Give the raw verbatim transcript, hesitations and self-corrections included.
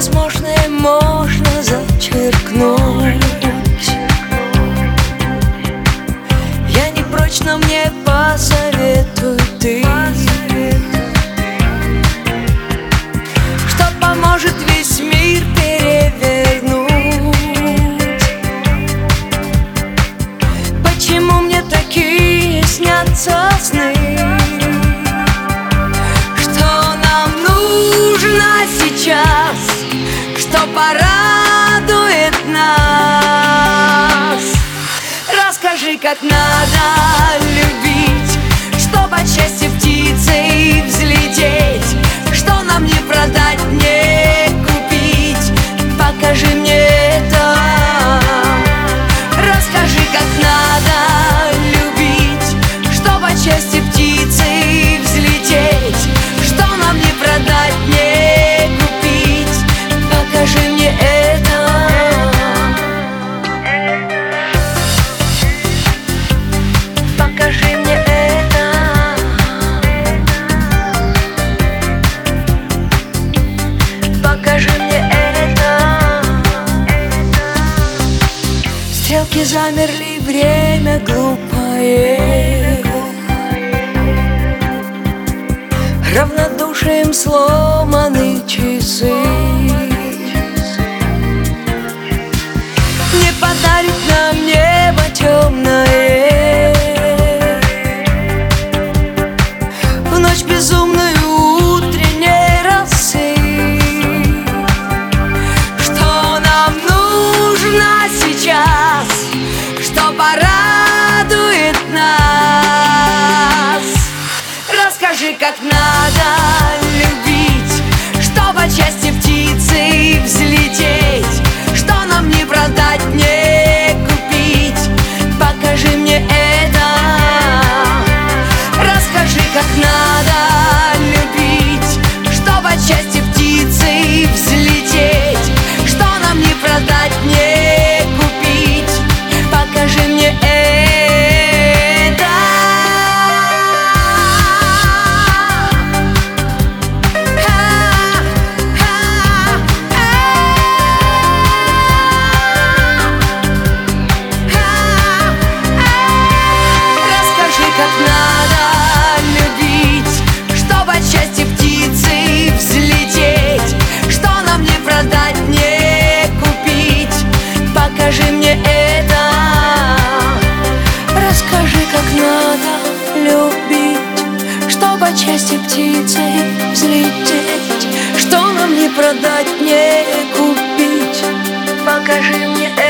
невозможное можно зачеркнуть. Я не прочь, но мне посоветуй ты, что поможет весь мир перевернуть. Почему мне такие снятся сны? Что нам нужно сейчас, что порадует нас? Расскажи, как надо любить, чтоб от счастья птицей взлететь. Что нам не продать, не купить? Покажи мне это. Расскажи, как надо любить, чтоб от счастья птицей взлететь. Что нам не продать, не купить? Покажи мне это. Покажи мне это. Покажи мне это. Стрелки замерли, время глупое, равнодушием сломаны часы. Не подарит нам небо темное в ночь безумную утренней росы. Что нам нужно сейчас, что порадует нас? Расскажи, как надо любить, чтоб от счастья птицей взлететь. Что нам не продать, не купить? Покажи мне это. Расскажи, как надо любить, чтоб от счастья птицей взлететь. Что нам не продать, не купить? Покажи мне это. Покажи мне это. Расскажи, как надо любить, чтоб от счастья птицей взлететь. Что нам не продать, не купить? Покажи мне это.